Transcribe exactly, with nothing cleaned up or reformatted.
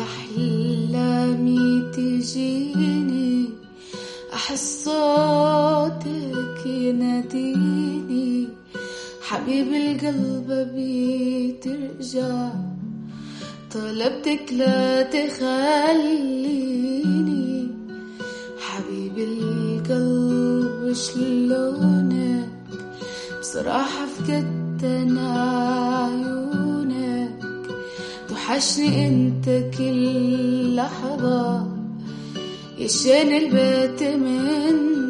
أحلامي تجيني، أحس صوتك يناديني، حبيب القلب بترجع، طلبتك لا تخليني، حبيب القلب شلونك، بصراحة فقدت أنا عيونك، توحشني انت كل لحظة، يشان البيت من